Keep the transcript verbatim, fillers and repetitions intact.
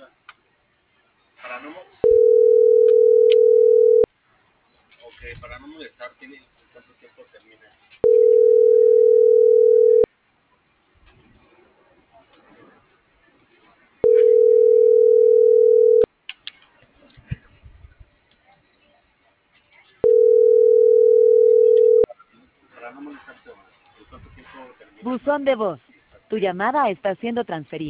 Para no, ok, para no molestar, ¿tiene cuánto tiempo termina? Para no molestarte, ¿cuánto tiempo termina? Buzón de voz. Tu llamada está siendo transferida.